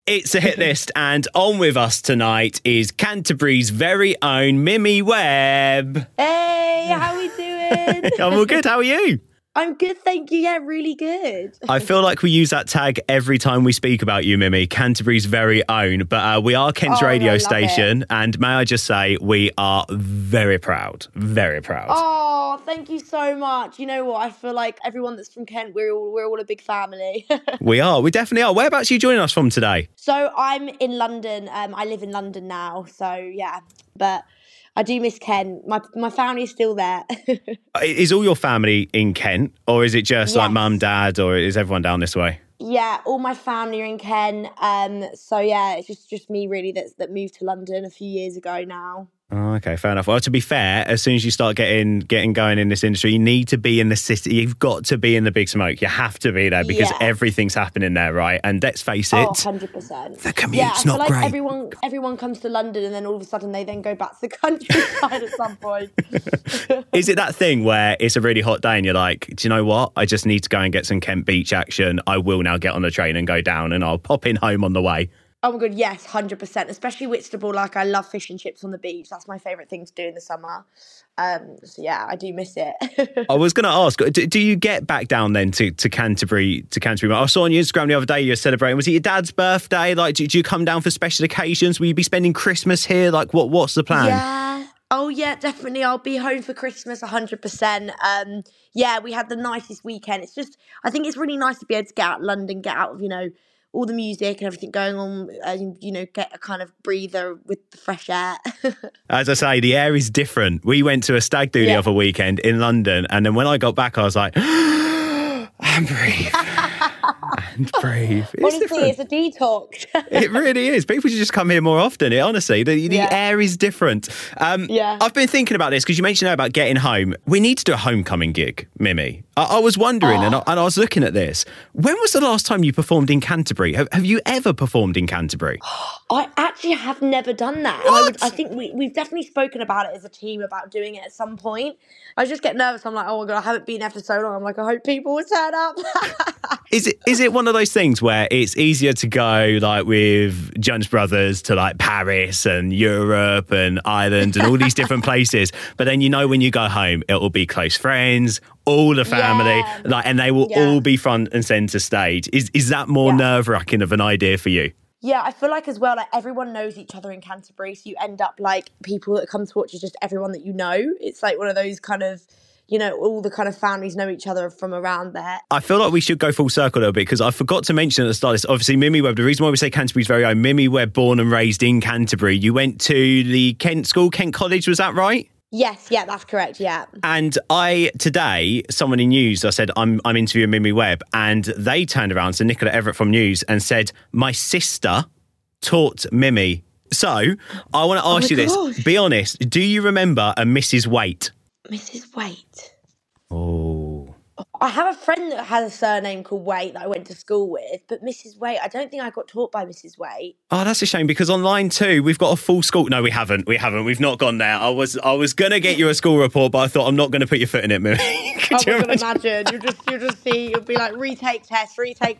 It's a hit list, and on with us tonight is Canterbury's very own Mimi Webb. Hey, how we doing? I'm all good. How are you? I'm good, thank you. Yeah, really good. I feel like we use that tag every time we speak about you, Mimi, Canterbury's very own. But we are Kent's radio station, and may I just say, we are very proud. Very proud. Oh, thank you so much. You know what? I feel like everyone that's from Kent, we're all a big family. We are. We definitely are. Whereabouts are you joining us from today? So I'm in London. I live in London now. So yeah, but I do miss Kent. My family is still there. Is all your family in Kent, or is it just like mum, dad, or is everyone down this way? Yeah, all my family are in Kent. So yeah, it's just me really that moved to London a few years ago now. Oh, okay, fair enough. Well, to be fair, as soon as you start getting going in this industry, you need to be in the city. You've got to be in the big smoke. You have to be there because everything's happening there, right? And let's face it, 100%. The commute's not great. Everyone comes to London and then all of a sudden they then go back to the countryside at some point. Is it that thing where it's a really hot day and you're like, do you know what? I just need to go and get some Kent Beach action. I will now get on the train and go down and I'll pop in home on the way. Oh my God, yes, 100%. Especially Whitstable, like I love fish and chips on the beach. That's my favourite thing to do in the summer. So yeah, I do miss it. I was going to ask, do you get back down then to Canterbury? I saw on your Instagram the other day you were celebrating. Was it your dad's birthday? Like, do you come down for special occasions? Will you be spending Christmas here? Like, what's the plan? Yeah. Oh yeah, definitely. I'll be home for Christmas 100%. Yeah, we had the nicest weekend. It's just, I think it's really nice to be able to get out of London, get out of, all the music and everything going on, get a kind of breather with the fresh air. As I say, the air is different. We went to a stag do the other weekend in London, and then when I got back, I was like, and breathe. And breathe. Honestly, it's a detox. It really is. People should just come here more often. Honestly, the air is different. I've been thinking about this because you mentioned about getting home. We need to do a homecoming gig, Mimi. I was wondering, and I was looking at this. When was the last time you performed in Canterbury? Have you ever performed in Canterbury? I actually have never done that. What? I think we've definitely spoken about it as a team about doing it at some point. I just get nervous. I'm like, oh my God, I haven't been there for so long. I'm like, I hope people will turn up. Is it one of those things where it's easier to go like with Jonas Brothers to like Paris and Europe and Ireland and all these different places, but then when you go home, it will be close friends, all the family, and they will all be front and centre stage. Is that more nerve-wracking of an idea for you? Yeah, I feel like as well, like everyone knows each other in Canterbury, so you end up like people that come to watch is just everyone that you know. It's like one of those kind of, all the kind of families know each other from around there. I feel like we should go full circle a little bit because I forgot to mention at the start, obviously Mimi Webb, the reason why we say Canterbury's very own, Mimi Webb, born and raised in Canterbury. You went to the Kent school, Kent College, was that right? Yes, yeah, that's correct, yeah. And today, someone in News, I said, I'm interviewing Mimi Webb, and they turned around to Nicola Everett from News and said, my sister taught Mimi. So I want to ask you this. Be honest, do you remember a Mrs. Waite? Mrs. Waite? Oh. I have a friend that has a surname called Waite that I went to school with, but Mrs. Waite, I don't think I got taught by Mrs. Waite. Oh, that's a shame because on line 2, we've got a full school. No, we haven't. We've not gone there. I was going to get you a school report, but I thought I'm not going to put your foot in it, Mimi. I can imagine. You'll just see, you'll be like, retake test.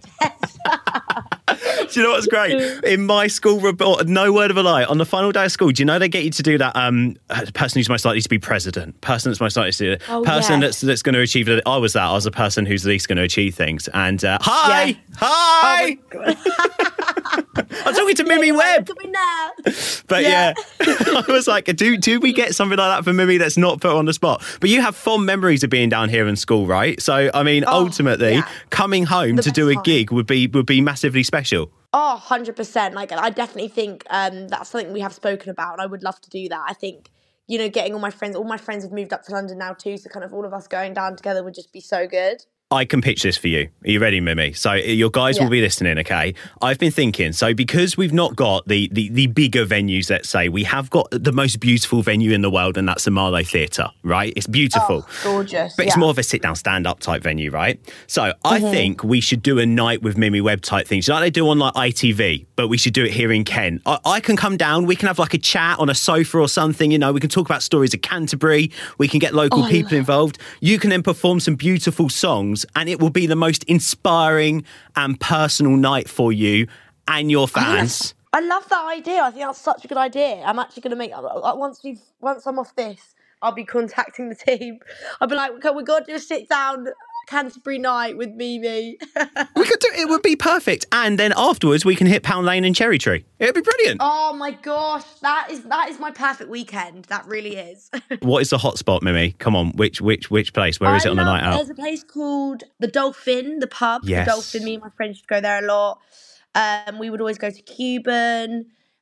Do you know what's great? In my school report, no word of a lie, on the final day of school, do you know they get you to do that person who's most likely to be president, person that's most likely to do it, person that's going to achieve it. I was the person who's least going to achieve things. And hi! Oh I'm talking to Mimi Webb. Look at me now. But I was like, do we get something like that for Mimi that's not put on the spot? But you have fond memories of being down here in school, right? So, I mean, ultimately, coming home to do a gig would be massively special. Oh, 100%. Like, I definitely think that's something we have spoken about, and I would love to do that. I think, getting all my friends have moved up to London now too, so kind of all of us going down together would just be so good. I can pitch this for you. Are you ready, Mimi? So your guys will be listening, okay? I've been thinking, so because we've not got the bigger venues, let's say, we have got the most beautiful venue in the world, and that's the Marlow Theatre, right? It's beautiful. Oh, gorgeous. But it's more of a sit-down, stand-up type venue, right? So I think we should do a night with Mimi Webb type things, like they do on like ITV, but we should do it here in Kent. I can come down, we can have like a chat on a sofa or something, we can talk about stories of Canterbury, we can get local people involved. You can then perform some beautiful songs, and it will be the most inspiring and personal night for you. and your I think fans. I love that idea. I think that's such a good idea. I'm actually going to make once I'm off this, I'll be contacting the team. I'll be like, okay, we got to do a sit down Canterbury night with Mimi. We could do it. Would be perfect. And then afterwards, we can hit Pound Lane and Cherry Tree. It'd be brilliant. Oh my gosh, that is my perfect weekend. That really is. What is the hotspot, Mimi? Come on, which place? Where is it on the night out? There's a place called the Dolphin, the pub. Yes. The Dolphin. Me and my friends used to go there a lot. We would always go to Cuban.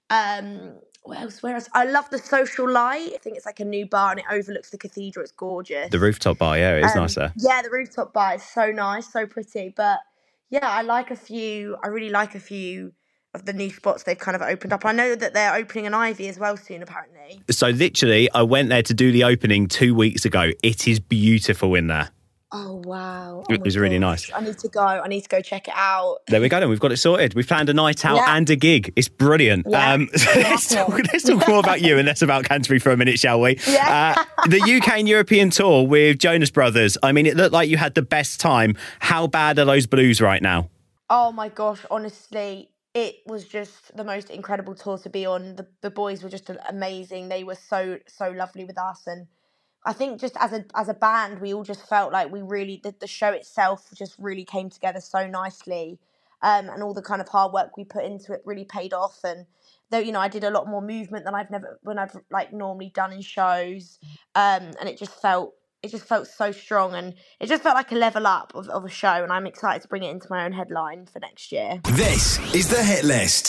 What else? Where else? I love the Social Light. I think it's like a new bar and it overlooks the cathedral. It's gorgeous. The rooftop bar, yeah, it is nice there. Yeah, the rooftop bar is so nice, so pretty. But yeah, I really like a few of the new spots they've kind of opened up. I know that they're opening an Ivy as well soon, apparently. So literally, I went there to do the opening 2 weeks ago. It is beautiful in there. Oh, wow. It was really nice. I need to go check it out. There we go then. We've got it sorted. We've planned a night out and a gig. It's brilliant. Yeah. Let's talk more about you and less about Canterbury for a minute, shall we? Yeah. The UK and European tour with Jonas Brothers. I mean, it looked like you had the best time. How bad are those blues right now? Oh my gosh, honestly, it was just the most incredible tour to be on. The boys were just amazing. They were so lovely with us, and I think just as a band, we all just felt like the show itself just really came together so nicely, and all the kind of hard work we put into it really paid off. And though I did a lot more movement than I've like normally done in shows, and it just felt so strong, and it just felt like a level up of a show, and I'm excited to bring it into my own headline for next year. This is the Hit List.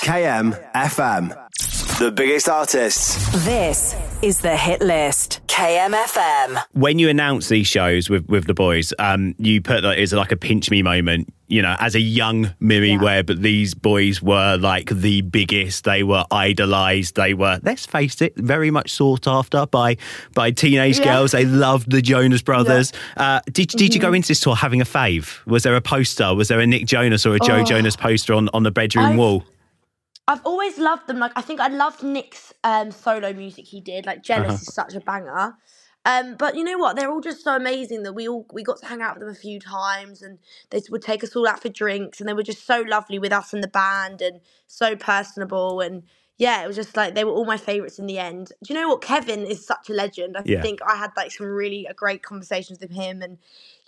KMFM. The biggest artists. This is the Hit List. KMFM. When you announce these shows with the boys, you put that as like a pinch me moment. As a young Mimi Webb, these boys were like the biggest. They were idolised. They were, let's face it, very much sought after by teenage girls. They loved the Jonas Brothers. Yeah. Did you go into this tour having a fave? Was there a poster? Was there a Nick Jonas or a Joe Jonas poster on the bedroom wall? I've always loved them. Like, I think I loved Nick's solo music he did. Like, Jealous is such a banger. But you know what? They're all just so amazing that we got to hang out with them a few times, and they would take us all out for drinks, and they were just so lovely with us and the band, and so personable. And yeah, it was just like they were all my favourites in the end. Do you know what? Kevin is such a legend. I think I had like some really great conversations with him, and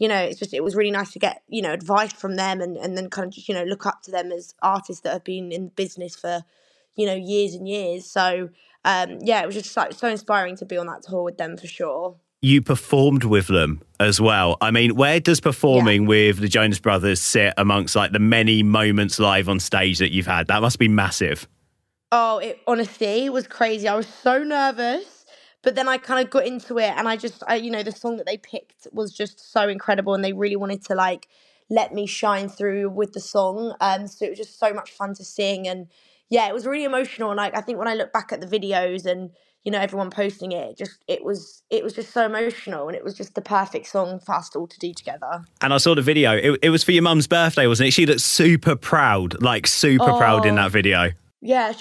it was really nice to get advice from them, and then kind of just look up to them as artists that have been in the business for years and years. So it was just so inspiring to be on that tour with them for sure. You performed with them as well. I mean, where does performing with the Jonas Brothers sit amongst like the many moments live on stage that you've had? That must be massive. Oh, it honestly was crazy. I was so nervous, but then I kind of got into it, and the song that they picked was just so incredible, and they really wanted to like let me shine through with the song. So it was just so much fun to sing, and yeah, it was really emotional. And like, I think when I look back at the videos and everyone posting it, it was just so emotional, and it was just the perfect song for us all to do together. And I saw the video. It was for your mum's birthday, wasn't it? She looked super proud, like super proud in that video. Yeah,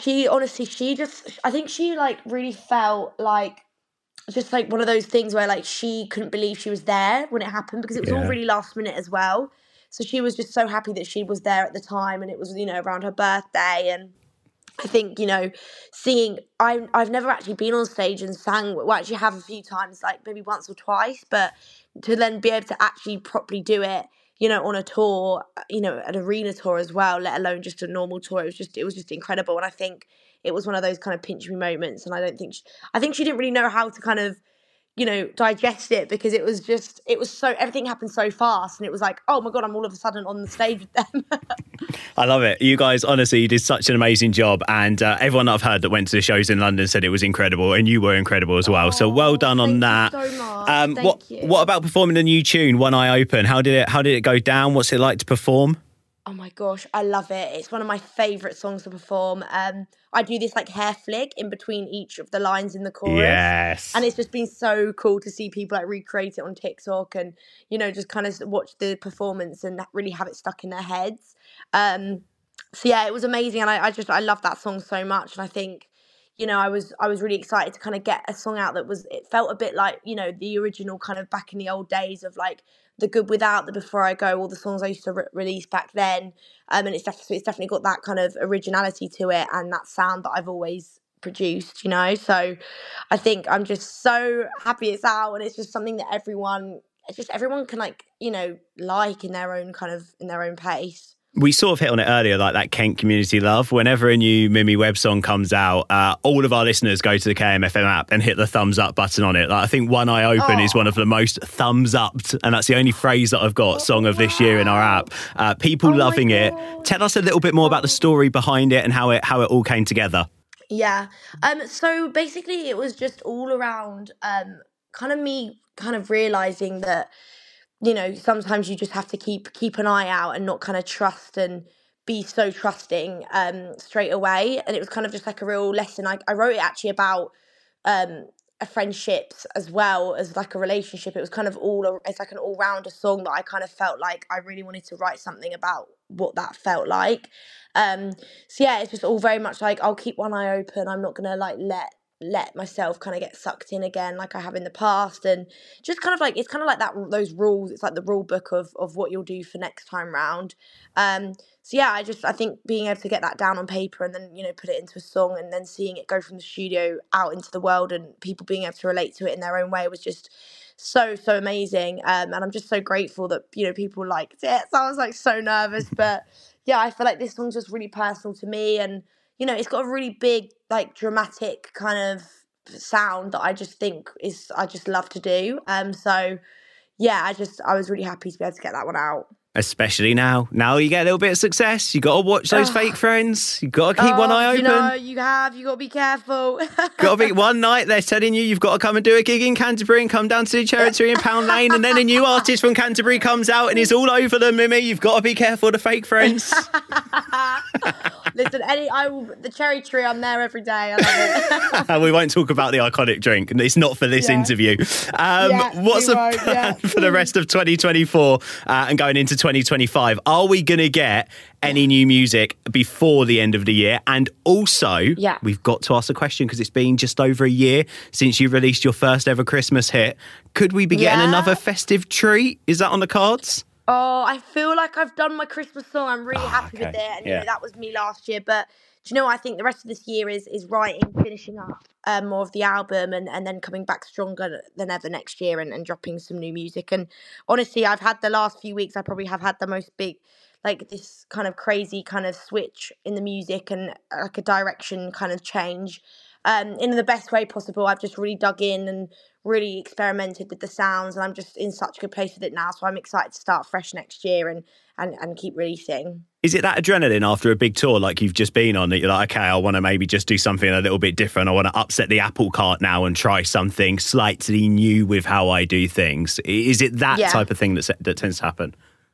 I think she like really felt like just like one of those things where like she couldn't believe she was there when it happened, because it was all really last minute as well. So she was just so happy that she was there at the time, and it was around her birthday. And I think singing, I've never actually been on stage and sang. Well, actually have a few times, like maybe once or twice, but to then be able to actually properly do it on a tour, an arena tour as well, let alone just a normal tour. It was just incredible. And I think it was one of those kind of pinch me moments. And I think she didn't really know how to kind of, digest it, because everything happened so fast, and it was like, oh my God, I'm all of a sudden on the stage with them. I love it. You guys, honestly, you did such an amazing job, and everyone that I've heard that went to the shows in London said it was incredible, and you were incredible as well. So well done on that. Thank you so much. Thank you. What about performing the new tune, One Eye Open? How did it go down? What's it like to perform? Oh my gosh, I love it. It's one of my favourite songs to perform. I do this like hair flick in between each of the lines in the chorus. Yes. And it's just been so cool to see people like recreate it on TikTok, and, just kind of watch the performance and really have it stuck in their heads. So yeah, it was amazing. And I love that song so much. And I think, I was really excited to kind of get a song out it felt a bit like, the original kind of back in the old days of like The Good Without, The Before I Go, all the songs I used to release back then. And it's definitely got that kind of originality to it and that sound that I've always produced, So I think I'm just so happy it's out, and it's just something that everyone can like in their own pace. We sort of hit on it earlier, like that Kent community love. Whenever a new Mimi Webb song comes out, all of our listeners go to the KMFM app and hit the thumbs up button on it. Like, I think One Eye Open is one of the most thumbs upped, and that's the only phrase that I've got, song of this year in our app. People loving it. Tell us a little bit more about the story behind it and how it all came together. Yeah. So basically it was just all around kind of me kind of realizing that, sometimes you just have to keep an eye out and not kind of trust and be so trusting straight away. And it was kind of just like a real lesson. I wrote it actually about a friendships as well as like a relationship. It was kind of it's like an all-rounder song that I kind of felt like I really wanted to write something about what that felt like. So yeah, it's just all very much like I'll keep one eye open. I'm not gonna like let myself kind of get sucked in again like I have in the past, and just kind of like it's kind of like those rules. It's like the rule book of what you'll do for next time round. So yeah, I think being able to get that down on paper and then put it into a song and then seeing it go from the studio out into the world and people being able to relate to it in their own way was just so amazing. And I'm just so grateful that people liked it. So I was like so nervous, but yeah, I feel like this song's just really personal to me, and it's got a really big like dramatic kind of sound that I just love to do. So yeah, I was really happy to be able to get that one out. Especially now you get a little bit of success, you got to watch those fake friends. You got to keep one eye open. You got to be careful. Got to be one night they're telling you've got to come and do a gig in Canterbury and come down to the Territory in Pound Lane, and then a new artist from Canterbury comes out and is all over them, Mimi. You've got to be careful of the fake friends. Listen, the Cherry Tree, I'm there every day. I love it. We won't talk about the iconic drink. It's not for this interview. What's the plan for the rest of 2024 and going into 2025? Are we going to get any new music before the end of the year? And also, we've got to ask a question because it's been just over a year since you released your first ever Christmas hit. Could we be getting another festive treat? Is that on the cards? Oh, I feel like I've done my Christmas song. I'm really happy with it. And that was me last year. But do you know what? I think the rest of this year is writing, finishing up more of the album and then coming back stronger than ever next year and dropping some new music. And honestly, I've had the last few weeks, I probably have had the most big, like this kind of crazy kind of switch in the music and like a direction kind of change in the best way possible. I've just really dug in and really experimented with the sounds, and I'm just in such a good place with it now. So I'm excited to start fresh next year and keep releasing. Is it that adrenaline after a big tour like you've just been on that you're like, okay, I want to maybe just do something a little bit different. I want to upset the apple cart now and try something slightly new with how I do things. Is it that type of thing that tends to happen?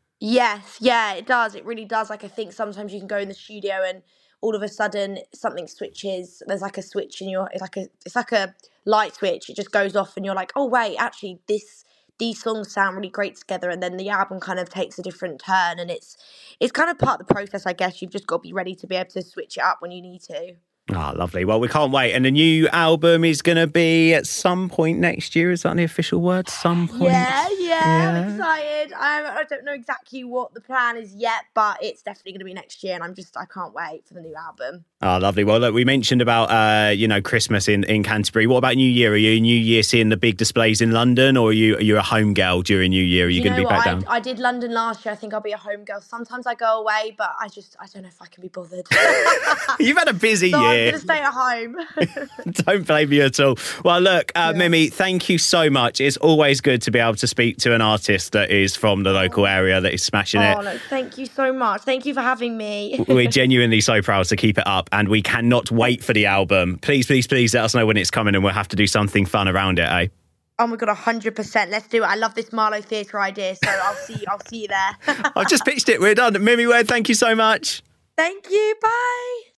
Yes, yeah, it does. It really does. Like I think sometimes you can go in the studio and all of a sudden something switches. There's like a switch in it's like a light switch. It just goes off and you're like, oh wait, actually these songs sound really great together, and then the album kind of takes a different turn, and it's kind of part of the process, I guess. You've just got to be ready to be able to switch it up when you need to. Lovely. Well, we can't wait. And the new album is going to be at some point next year. Is that the official word? Some point? Yeah. I'm excited. I don't know exactly what the plan is yet, but it's definitely going to be next year, and I can't wait for the new album. Lovely. Well, look, we mentioned about, Christmas in Canterbury. What about New Year? Are you New Year seeing the big displays in London, or are you a home girl during New Year? Are you going to be back down? I did London last year. I think I'll be a home girl. Sometimes I go away, but I don't know if I can be bothered. You've had a busy year. I'm going to stay at home. Don't blame you at all. Well, look, Mimi, thank you so much. It's always good to be able to speak to an artist that is from the local area that is smashing it. No, thank you so much. Thank you for having me. We're genuinely so proud to keep it up, and we cannot wait for the album. Please, please, please let us know when it's coming, and we'll have to do something fun around it, eh? Oh my God, 100%. Let's do it. I love this Marlow Theatre idea, so I'll see you there. I've just pitched it. We're done. Mimi Webb, thank you so much. Thank you. Bye.